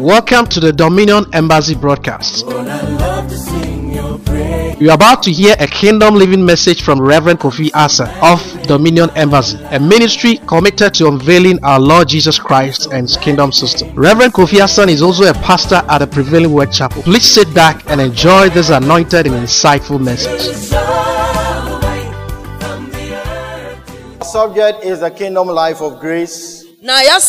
Welcome to the Dominion Embassy broadcast. You are about to hear a kingdom living message from Reverend Kofi Asa of Dominion Embassy, a ministry committed to unveiling our Lord Jesus Christ and His kingdom system. Reverend Kofi Asa is also a pastor at the Prevailing Word Chapel. Please sit back and enjoy this anointed and insightful message. The subject is the kingdom life of grace. And our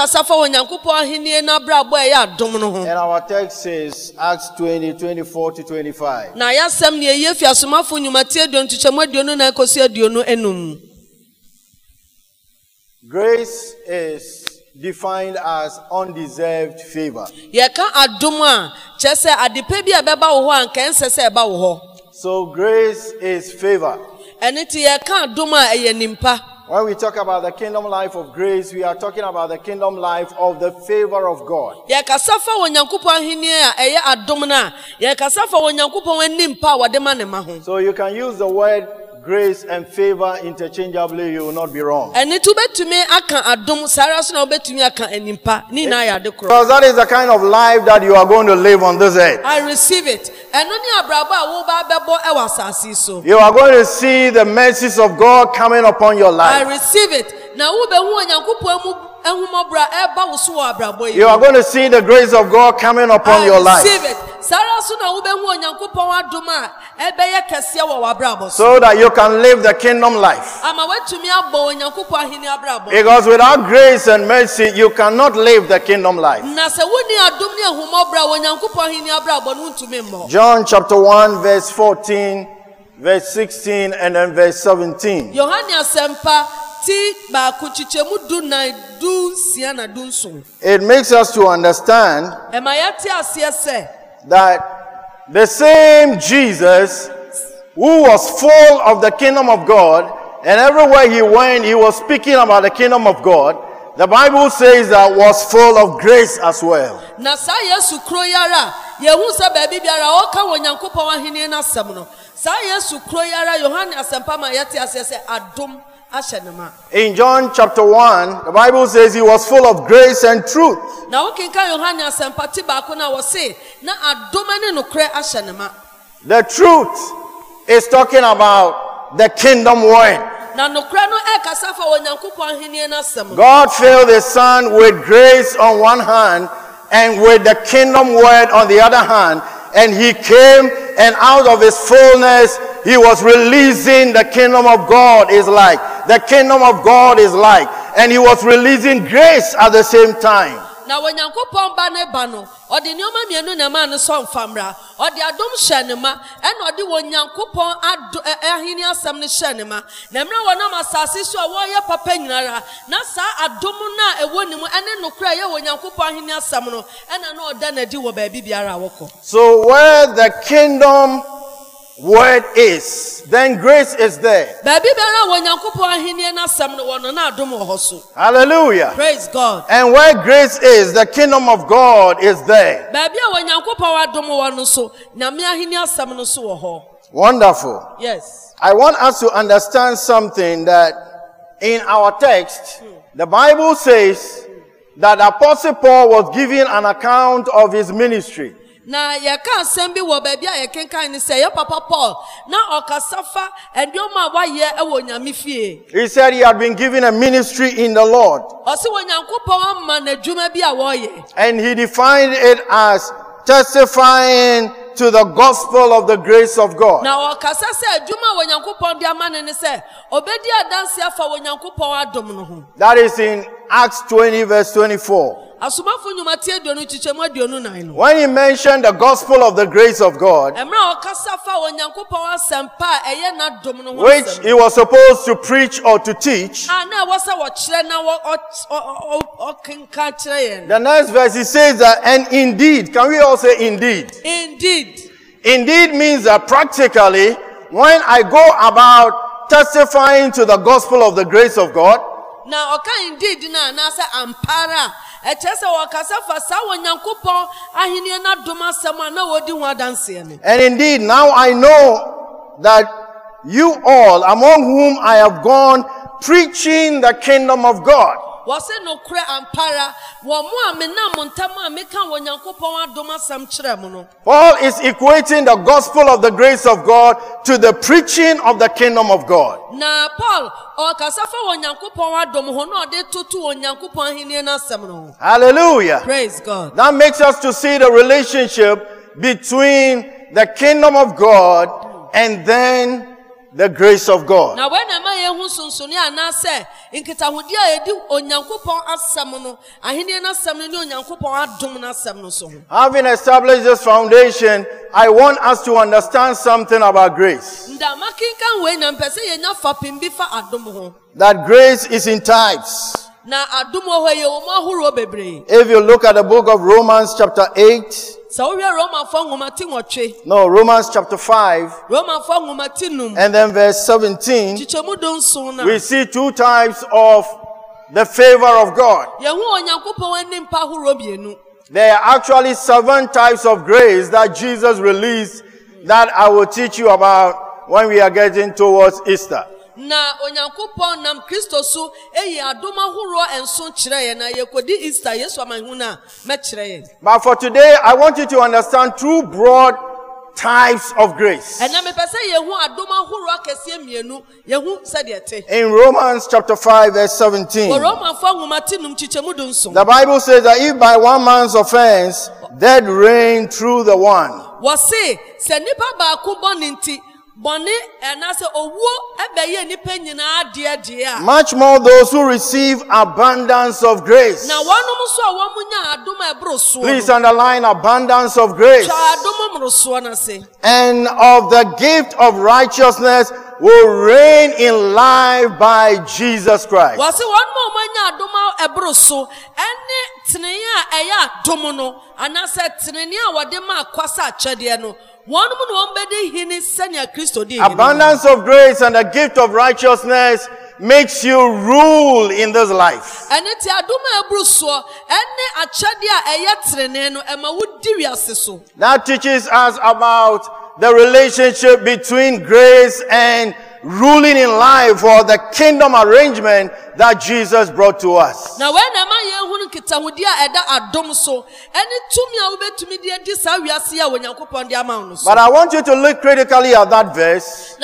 text is Acts 20:24-25. Grace is defined as undeserved favor. So grace is favor. When we talk about the kingdom life of grace, we are talking about the kingdom life of the favor of God. So you can use the word grace and favor interchangeably, you will not be wrong. Because that is the kind of life that you are going to live on this earth. I receive it. You are going to see the mercies of God coming upon your life. I receive it. You are going to see the grace of God coming upon your life. I receive it. So that you can live the kingdom life. Because without grace and mercy, you cannot live the kingdom life. John chapter 1 verse 14, verse 16 and then verse 17. It makes us to understand that the same Jesus who was full of the kingdom of God, and everywhere he went, he was speaking about the kingdom of God. The Bible says that was full of grace as well. In John chapter 1, the Bible says he was full of grace and truth. The truth is talking about the kingdom word. God filled his son with grace on one hand and with the kingdom word on the other hand. And he came, and out of his fullness, he was releasing the kingdom of God is like. The kingdom of God is like. And he was releasing grace at the same time. Now when Yankopon banebano, or the Noma Mianuna son famra, or the Adom Shanema, and or the one Yankopon Ahinia Samni Shanema, Namra Wanama Sassiso, Waya Papenara, Nasa Adomuna, a woman, and then no cry when Yankopon Ahinia Samno, and I know then a do baby Biara Woko. So where the kingdom word is, then grace is there. Hallelujah. Praise God. And where grace is, the kingdom of God is there. Wonderful. Yes. I want us to understand something, that in our text, the Bible says that Apostle Paul was giving an account of his ministry. Na yaka sembi wo baby a yekenkan ni say your papa Paul na okasafa endioma wa ye e wo nyame fie. He said he had been given a ministry in the Lord. Osi wo nyankopon ma na dwuma bi a wo ye. And he defined it as testifying to the gospel of the grace of God. Na okasa say dwuma wo nyankopon dia ma ne say obedi adanse afa wo nyankopon adom no ho. That is in Acts 20 verse 24. When he mentioned the gospel of the grace of God, which he was supposed to preach or to teach, the next verse he says that, and indeed, can we all say indeed? Indeed. Indeed means that practically, when I go about testifying to the gospel of the grace of God, now oka indeed na say ampara and indeed, now I know that you all, among whom I have gone preaching the kingdom of God. Was it no cre ampara? Wamua mena montama meka wanyankopon adom asam kyerɛ mo no. Paul is equating the gospel of the grace of God to the preaching of the kingdom of God. Na Paul o kasafa wanyankopon adom ho no de tutu wanyankopon ahini na asam no. Hallelujah. Praise God. That makes us to see the relationship between the kingdom of God and then the grace of God. Now when am I hu sunsuni anase nkitahudi a edi onyankopon asam no ahini na asam no onyankopon adom na asam no so. Having established this foundation, I want us to understand something about grace. Ndama kinkan we na mpese yenya fapim bi fa adom ho. That grace is in types. Na adom ho ye wo mahoro bebre. If you look at the book of Romans chapter 8, no, Romans chapter 5, and then verse 17, we see two types of the favor of God. There are actually 7 types of grace that Jesus released that I will teach you about when we are getting towards Easter. Na onyankopon nam Kristo so eyi adoma horo enso kire ye na yekodi Easter Yesu amahuna me kire ye. But for today I want you to understand two broad types of grace. And me pese ye hu adoma horo akese mienu ye hu se de te. In Romans chapter 5 verse 17. The Bible says that if by one man's offense death reigned through the one. Was say se nipa ba ko boninti much more those who receive abundance of grace. Please underline abundance of grace. And of the gift of righteousness will reign in life by Jesus Christ. Abundance of grace and the gift of righteousness makes you rule in this life. That teaches us about the relationship between grace and ruling in life, or the kingdom arrangement that Jesus brought to us. Now when am I But I want you to look critically at that verse,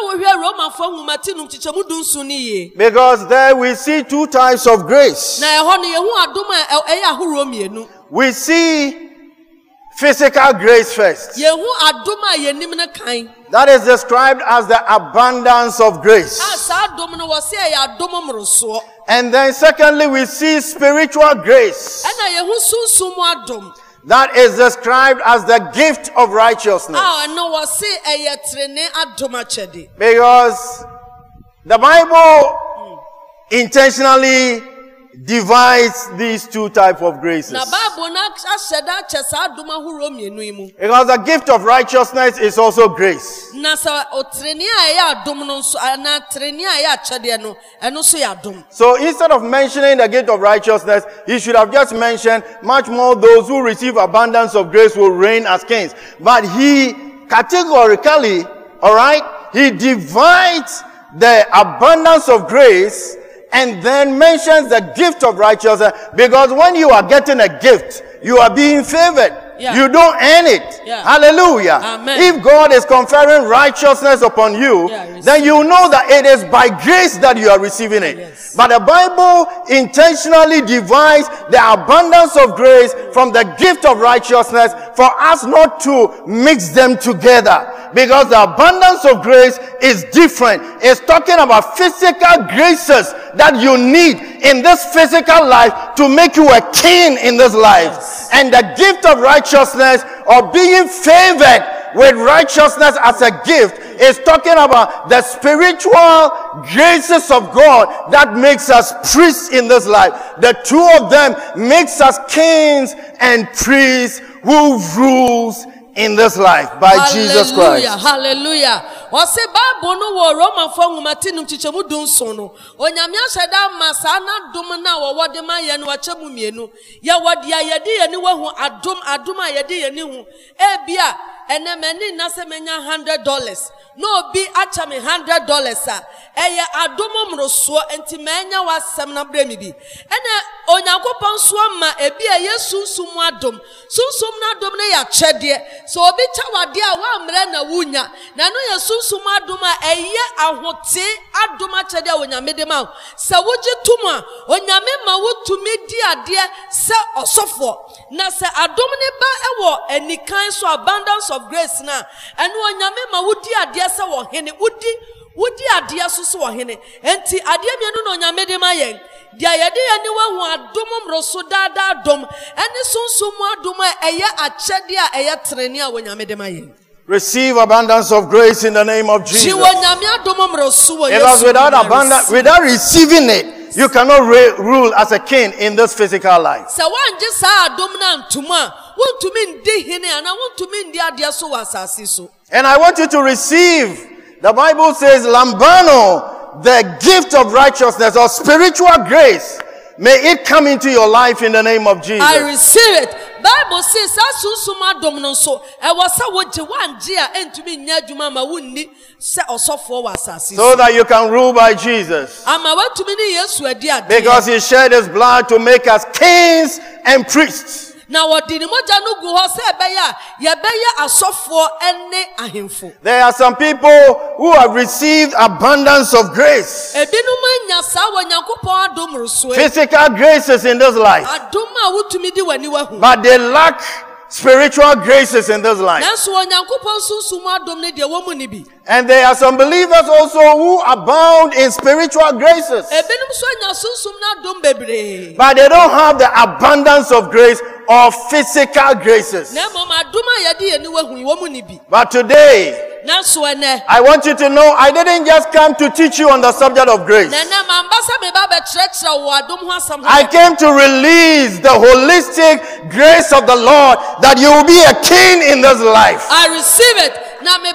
because there we see two types of grace. We see physical grace first. That is described as the abundance of grace. And then secondly, we see spiritual grace. That is described as the gift of righteousness. Because the Bible intentionally divides these two types of graces. Because the gift of righteousness is also grace. So instead of mentioning the gift of righteousness, he should have just mentioned much more those who receive abundance of grace will reign as kings. But he categorically, he divides the abundance of grace and then mentions the gift of righteousness, because when you are getting a gift, you are being favored. Yeah. You don't earn it. Yeah. Hallelujah. Amen. If God is conferring righteousness upon you, then you know that it is by grace that you are receiving it. Yes. But the Bible intentionally divides the abundance of grace from the gift of righteousness for us not to mix them together. Because the abundance of grace is different. It's talking about physical graces that you need in this physical life to make you a king in this life. Yes. And the gift of righteousness, or being favored with righteousness as a gift, is talking about the spiritual graces of God that makes us priests in this life. The two of them makes us kings and priests who rules in this life by Jesus Christ. Hallelujah. ɔse Bible no wɔ Roman fo nwomati no chichemu dunso no onyame ahyɛda masa na dom na wɔwɔ de ma yɛ no wakyɛ mu mienu yɛ wɔde ayɛde yɛ ni wahu adom ayɛde yɛ ni hu ebia enemeni na se menya $100 no obi acha me $100 a eye adomo mroso enti menya wasem na bremi bi ene onyankopon so ma ebi eye sunsum adom na adom ne ya kyede so obi cha wade a wa mre na wunya na no ye sunsum adom a eye ahote adom a kyede a onyame de ma se woje tum a onyame ma wotumi di ade se osofo na se adom ne ba ewo enikan so abundance of grace na eno onyame ma wodi ade se wo hene wodi ade so wo hene enti ade mienu no onyame de ma yen dia yede ye ni wahu adom mroso dada adom ene sunsum adom eye akyede a eye trene a onyame de ma yen. Receive abundance of grace in the name of Jesus. Because without receiving it, you cannot rule as a king in this physical life. And I want you to receive, the Bible says, Lambano, the gift of righteousness or spiritual grace, may it come into your life in the name of Jesus. I receive it. Bible says asusuma domno so e wasa woje wanje a entumi nya adwuma ma wunni se osofo wasase so that you can rule by Jesus. Ama watumi ni Yesu adi ade because he shed his blood to make us kings and priests. Na wodi ni moja no gu ho se yebeya asofo ene ahemfo. There are some people who have received abundance of grace. Ebinuma nya sa wanyankopon adom ruso Physical graces in this life. Adom a wotumi di wani wahu. But they lack spiritual graces in this life. And there are some believers also who abound in spiritual graces. But they don't have the abundance of grace or physical graces. But today, I want you to know I didn't just come to teach you on the subject of grace. I came to release the holistic grace of the Lord that you will be a king in this life. I receive it. And I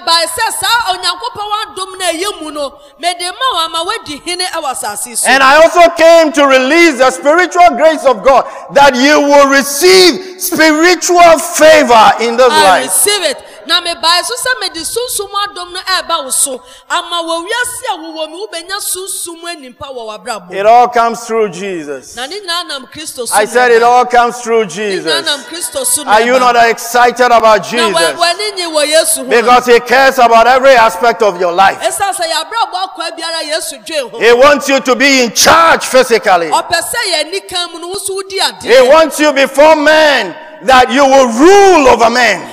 also came to release the spiritual grace of God that you will receive spiritual favor in this life. I receive it. Na me buy so say me di sunsumu adom no eba wo so ama wo wiase a wo mi wo benya sunsumu enimpa wo wabrabo. It all comes through Jesus. Na ni na nam Christo so. I said it all comes through Jesus. Na nam Christo so. Are you not excited about Jesus? Na wani ni wo Yesu ho. Because he cares about every aspect of your life. Esa say ya brabo akwa biara Yesu dwe ho. He wants you to be in charge physically. Opese ye nikan mu no wo so di ade. He wants you before men that you will rule over men.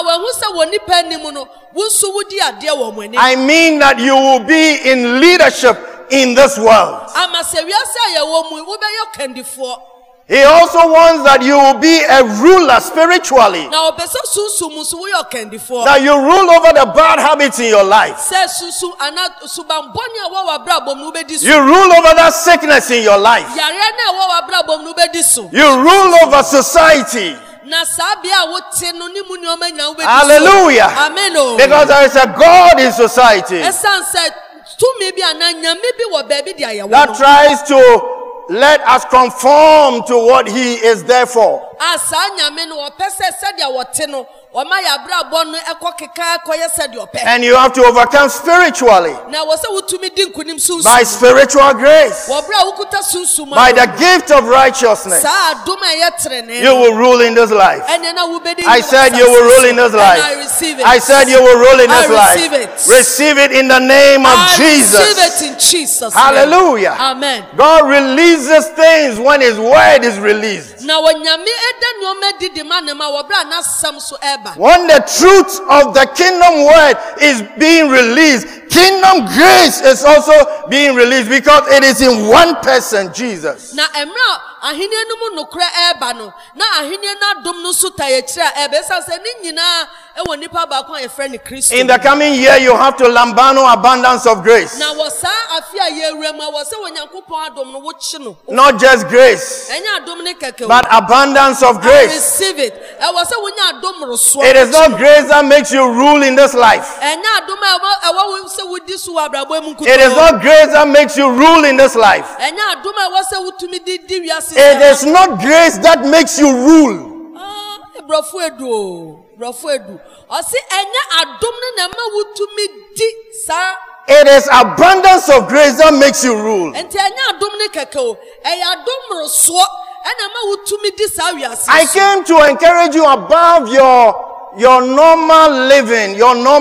I mean that you will be in leadership in this world. He also wants that you will be a ruler spiritually. That you rule over the bad habits in your life. You rule over that sickness in your life. You rule over society. Hallelujah. Amen. Because there is a God in society that tries to let us conform to what he is there for. And you have to overcome spiritually by spiritual grace, by the gift of righteousness. You will rule in this life. I said you will rule in this life. I said you will rule in this life. Receive it in the name of Jesus. Hallelujah. Amen. God releases things when his word is released. When the truth of the kingdom word is being released, kingdom grace is also being released because it is in one person, Jesus. In the coming year, you have to lambano abundance of grace. Not just grace, but abundance of grace. I receive it. ɛwɔ sɛ wonya adom resoɔ. It is not grace that makes you rule in this life. ɛnyɛ adom a ɛwɔ sɛ wodi so wɔ abrabɔ mu It is nkutoo. not grace that makes you rule in this life. ɛnyɛ adom a ɛwɔ sɛ wotumi di wiase. It is not grace that makes you rule. Brɔfo edu. Ɔsi ɛnyɛ adom ne na ɛma wotumi di saa. It is abundance of grace that makes you rule. Enti ɛnyɛ adom ne kɛkɛ o. ɛyɛ adom resoɔ ɛna ɛma wotumi di saa wiase. I came to encourage you above your normal living,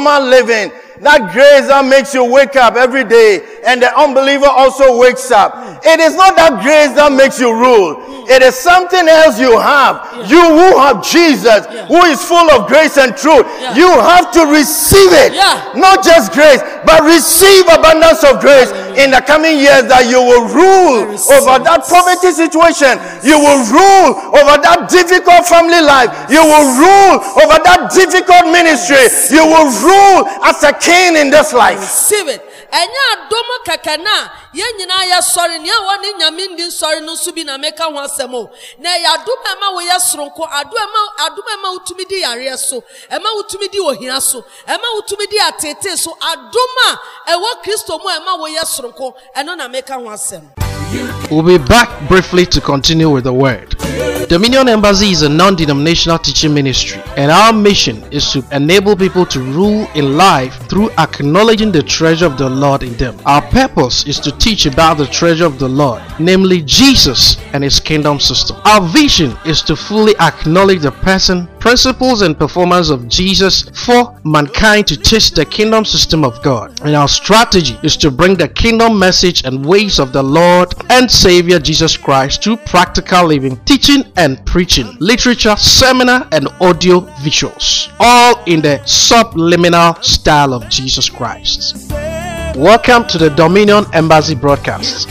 That grace that makes you wake up every day, and the unbeliever also wakes up. It is not that grace that makes you rule. It is something else you have. You who have Jesus, who is full of grace and truth, you have to receive it. Not just grace, but receive abundance of grace in the coming years, that you will rule over that poverty situation. You will rule over that difficult family life. You will rule over that difficult ministry. You will rule as a king in this life. Receive it. Enya adomo kakana ye nyina ye sori ne woni nyame ndi sori no so bi na meka ho asemo na ya adoma ma wo ye soronko adoma ma utumi di yare so ema utumi di ohia so ema utumi di atete so adoma ewo Kristo mu ema wo ye soronko eno na meka ho asem. We'll be back briefly to continue with the word. Dominion Embassy is a non-denominational teaching ministry, and our mission is to enable people to rule in life through acknowledging the treasure of the Lord in them. Our purpose is to teach about the treasure of the Lord, namely Jesus and His kingdom system. Our vision is to fully acknowledge the person, principles, and performance of Jesus for mankind to taste the kingdom system of God. And our strategy is to bring the kingdom message and ways of the Lord and Savior Jesus Christ to practical living, teaching and preaching, literature, seminar, and audio visuals, all in the subliminal style of Jesus Christ. Welcome to the Dominion Embassy broadcast.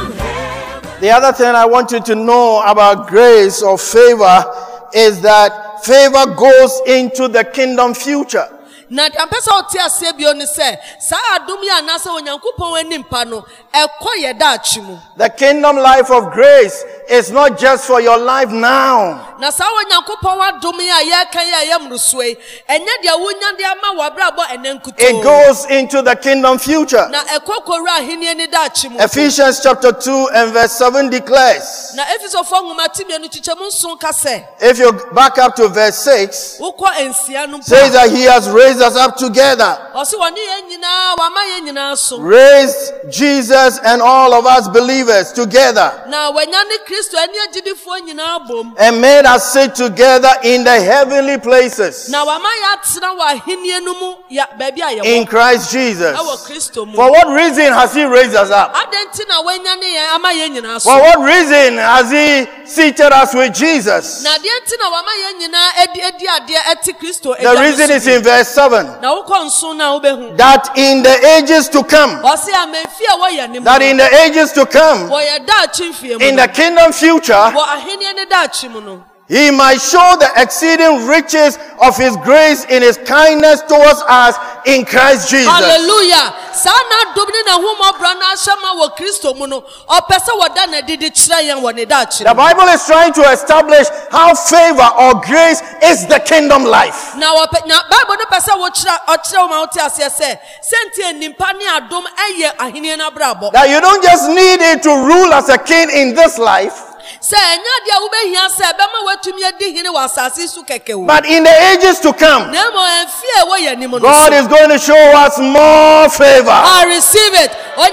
The other thing I want you to know about grace or favor is that favor goes into the kingdom future. Na ampesa otia sebio ni se sa adom ya na se onyankopon animpa no ekoye da achimu. The kingdom life of grace is not just for your life now. Na sa onyankopon wadom ya ye kan ya yemrusoe enye dia wonya dia ma wabrabo enenkuto. It goes into the kingdom future. Na ekokora ahini ni da achimu. Ephesians chapter 2 and verse 7 declares. Na Efeso fo nwumatimi enu chichemu nson ka se. If you back up to verse 6, Uko ensia no says that He has raised us up together. Osi woni ye nyina wa ma ye nyina so. Raised Jesus and all of us believers together. Na wanya ni Kristo eni agidifo nyina bom. And made us sit together in the heavenly places. Na wa ma ya tsena wa ahini enu mu ya baby aye. In Christ Jesus. Awo Kristo mu. For what reason has He raised us up? Adenti na wanya ni ye ama ye nyina so. For what reason has He seated us with Jesus? Na adenti na wa ma ye nyina edi ade eti Kristo. The reason is in verse 7. Na uko nso na ubehu. That in the ages to come. Osi amefia wo ye ni mu. That in the ages to come. Wo ye da chimfie mu. In the kingdom future. Wo ahini ni da chimu no. He might show the exceeding riches of His grace in His kindness towards us in Christ Jesus. Hallelujah. Sana dobni na humo brana shama wo Kristo mu no. Opese woda na didi kire yen wo ne da kire. The Bible is trying to establish how favor or grace is the kingdom life. Na Bible no pese wo kire o kire wo ma wote ase se senti enimpa ne adom eye ahene na brabo. That you don't just need it to rule as a king in this life. But in the ages to come, God is going to show us more favor. I receive it.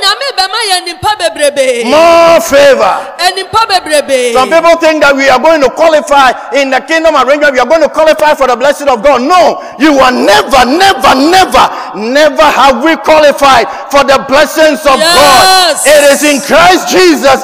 More favor. Some people think that we are going to qualify in the kingdom arrangement. We are going to qualify for the blessing of God. No, you are never have we qualified for the blessings of God. It is in Christ Jesus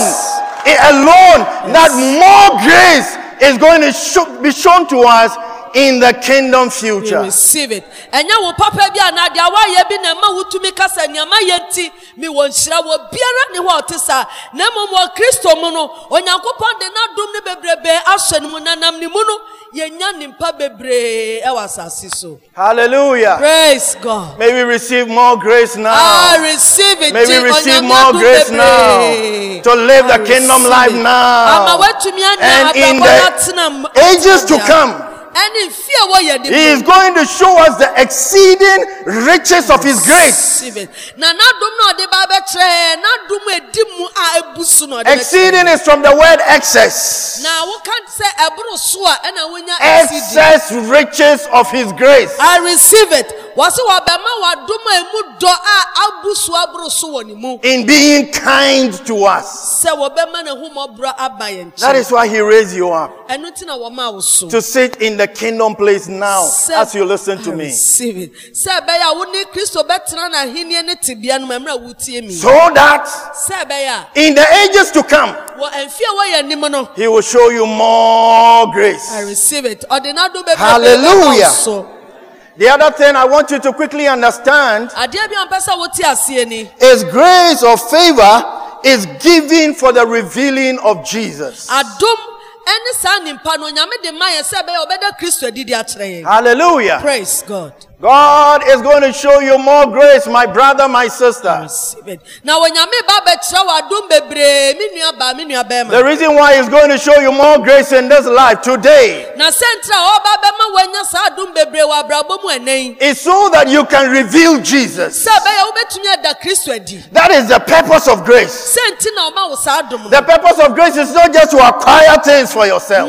alone that more grace is going to be shown to us in the kingdom we future. receive it. Enya wo papa bi anade awa ye bi na ma wutumi kasa nyama yenti mi won hira wo biara ne ho otisa na mo Kristo mu no onyankopon de na dum ne bebrebe ahye ne mu nanam ne mu no yenya nimpa bebre e wasase so. Hallelujah. Praise God. May we receive more grace now. I receive it. May we receive more grace now to live the kingdom life now. And in the ages to come, He is going to show us the exceeding riches of His grace. Exceeding is from the word excess. Excess riches of His grace. I receive it. In being kind to us. That is why He raised you up. To sit in the kingdom place now as you listen to me. So that in the ages to come, He will show you more grace. I receive it. Hallelujah. The other thing I want you to quickly understand is grace or favor is given for the revealing of Jesus. Hallelujah. Praise God. God is going to show you more grace, my brother, my sister. The reason why He's going to show you more grace in this life today is so that you can reveal Jesus. That is the purpose of grace. The purpose of grace is not just to acquire things for yourself.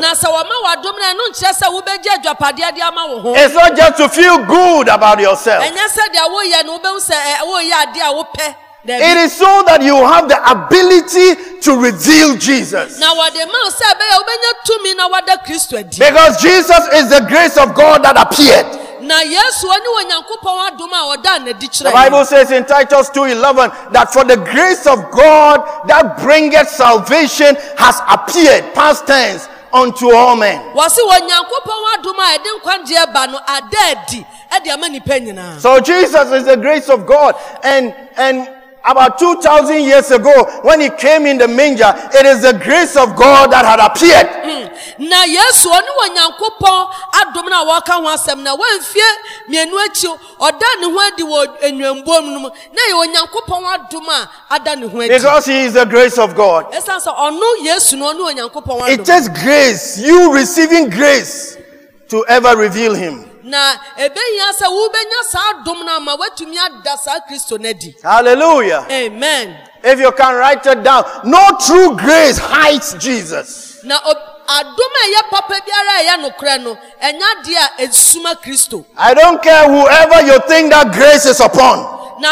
It's not just to feel good about yourself. It is so that you have the ability to reveal Jesus. Because Jesus is the grace of God that appeared. The Bible says in Titus 2:11 that for the grace of God that bringeth salvation has appeared, past tense, unto all men. So Jesus is the grace of God, and about 2,000 years ago, when He came in the manger, it is the grace of God that had appeared. Because He is the grace of God. It takes grace, you receiving grace, to ever reveal Him. Hallelujah. Amen. If you can write it down, no true grace hides Jesus. I don't care whoever you think that grace is upon.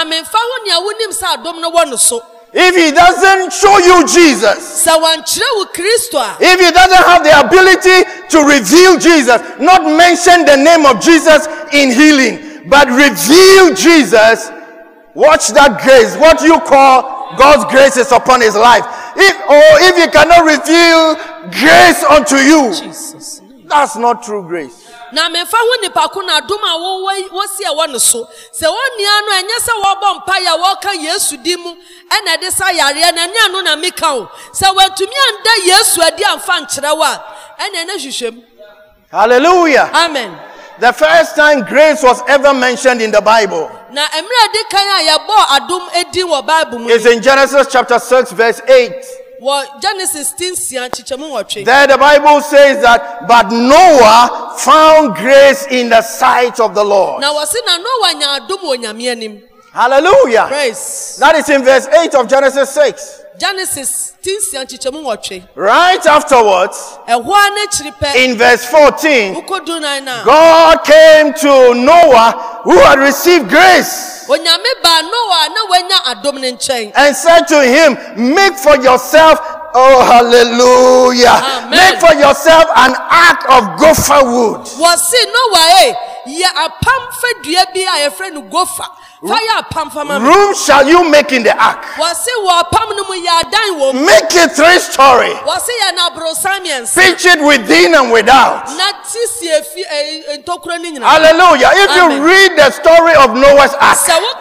If He doesn't show you Jesus, if He doesn't have the ability to reveal Jesus, not mention the name of Jesus in healing, but reveal Jesus, watch that grace. What you call God's grace is upon His life. If He cannot reveal grace unto you, Jesus, that's not true grace. Na mefa hu nipa ko na doma wo si e wono so se woni anu enye se wo bom pa ya wo ka Yesu di mu ena de sa yare na ni anu na meka o se watumi anda Yesu adi amfa nkire wa ena na hwehwem. Hallelujah. Amen. The first time grace was ever mentioned in the Bible is in Genesis chapter 6 verse 8. There the Bible says that, but Noah found grace in the sight of the Lord. Hallelujah. Praise. That is in verse 8 of Genesis 6. Right afterwards, in verse 14, God came to Noah who had received grace and said to him, make for yourself, oh hallelujah, amen, make for yourself an ark of gopher wood. room shall you make in the ark? Make it 3-story. Pitch it within and without. Hallelujah. If you read the story of Noah's ark,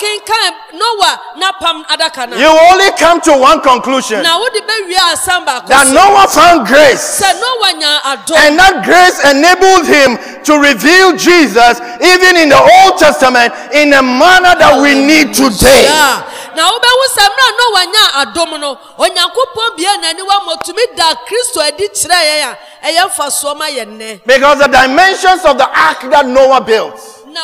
you only come to one conclusion: that Noah found grace, and that grace enabled him to reveal Jesus even in the Old Testament in a manner that we need today. Because the dimensions of the ark that Noah built.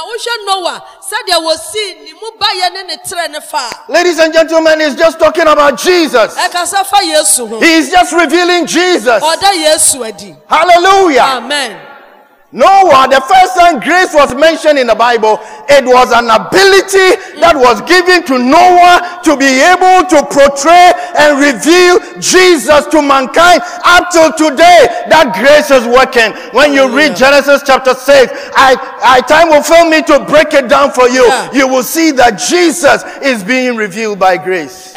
Ladies and gentlemen, he's just talking about Jesus. He's just revealing Jesus. Hallelujah. Amen. Noah, the first time grace was mentioned in the Bible, it was an ability that was given to Noah to be able to portray and reveal Jesus to mankind. Up till today, that grace is working. When you read Genesis chapter 6, time will fail me to break it down for you. You will see that Jesus is being revealed by grace.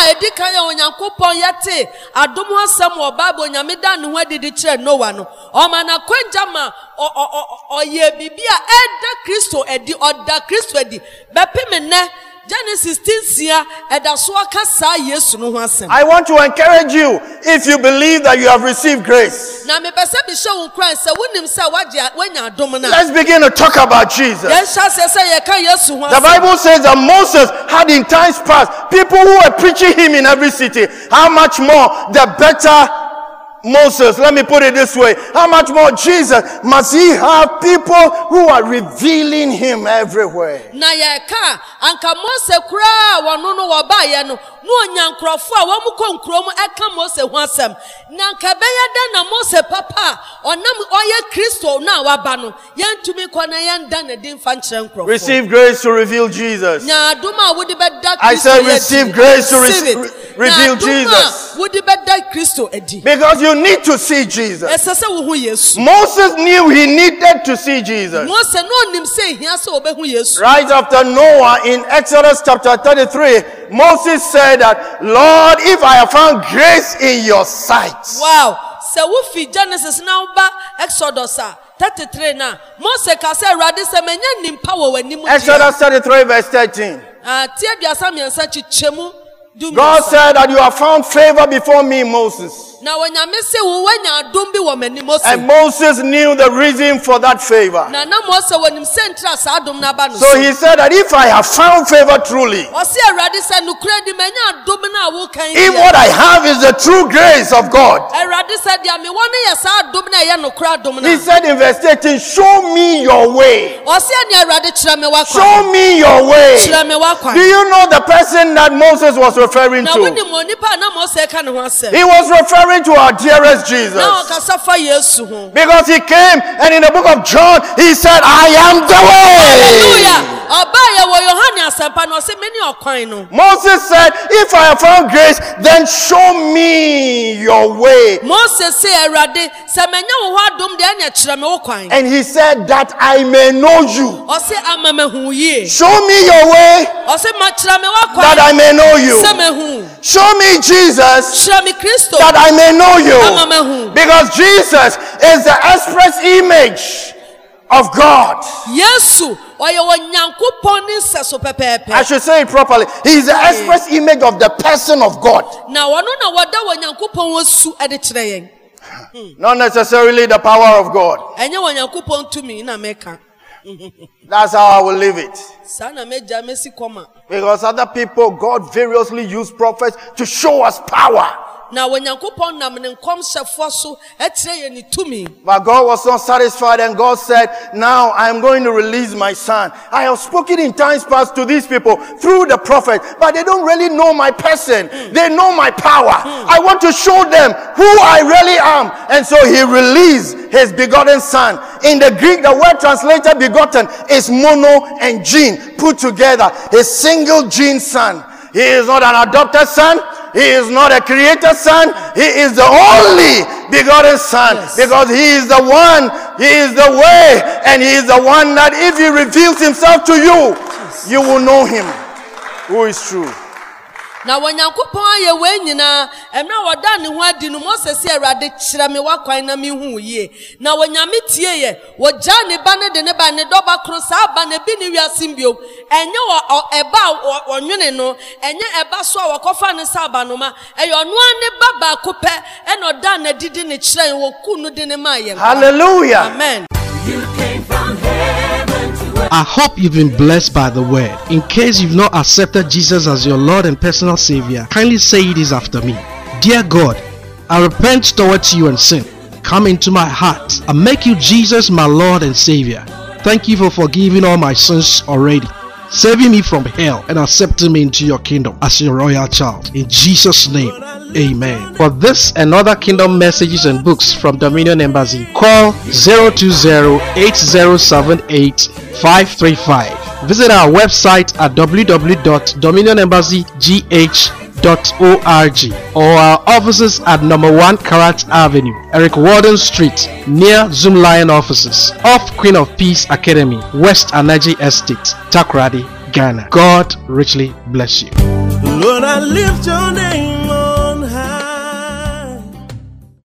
Genesis I want to encourage you, if you believe that you have received grace, let's begin to talk about Jesus. The Bible says that Moses had in times past people who were preaching him in every city. How much more the better Moses, let me put it this way, how much more Jesus must he have people who are revealing him everywhere? Receive grace to reveal Jesus. I said receive grace to reveal Jesus. Because you need to see Jesus. Moses knew he needed to see Jesus. Right after Noah, in Exodus chapter 33, Moses said that, Lord, if I have found grace in your sight. Wow. So we Genesis now Exodus 33 now. Moses said, Exodus 33 verse 13. God said that you have found favor before me, Moses. And Moses knew the reason for that favor. So he said that if I have found favor truly, if what I have is the true grace of God, he said in verse 18, show me your way. Show me your way. Do you know the person that Moses was referring to? He was referring to our dearest Jesus. Because he came and in the book of John he said, I am the way. Moses said, if I have found grace, then show me your way. And he said that I may know you. Show me your way that I may know you. Show me Jesus that I may know you. Because Jesus is the express image of God. I should say it properly. He is the express image of the person of God. Not necessarily the power of God. That's how I will leave it. Because other people, God variously used prophets to show us power. But God was not satisfied, and God said, now I am going to release my son. I have spoken in times past to these people through the prophet, but they don't really know my person. They know my power. I want to show them who I really am. And so he released his begotten son. In the Greek, the word translated begotten is mono and gene put together. A single gene son. He is not an adopted son. He is not a created son. He is the only begotten son. Yes. Because he is the one, he is the way, and he is the one that if he reveals himself to you, you will know him who is true. Na wanyankopon aye we nyina emra woda ne ho adi no Moses Awurade kyerɛ me wakwan na me hu ye na wanyame tie ye wogya ne ba ne de ne ba ne doba kro sa ba ne bi ne wiase mbio enye wo eba onwene no enye eba so a wokofa ne sa ba no ma eyo no ane baba ko pɛ ene oda na didi ne kyerɛ wo ku no de ne ma ye. Hallelujah. Amen. You came from heaven to earth. I hope you've been blessed by the word. In case you've not accepted Jesus as your Lord and personal Savior, kindly say this after me. Dear God, I repent towards you and sin. Come into my heart and make you Jesus my Lord and Savior. Thank you for forgiving all my sins already, saving me from hell and accepting me into your kingdom as your royal child. In Jesus' name, amen. For this and other kingdom messages and books from Dominion Embassy, call 020-8078-535. Visit our website at www.dominionembassygh.org or our offices at number 1 Karat Avenue, Eric Warden Street, near Zoom Lion offices, off Queen of Peace Academy, West Anaji Estate, Takoradi, Ghana. God richly bless you. Lord, I lift your name.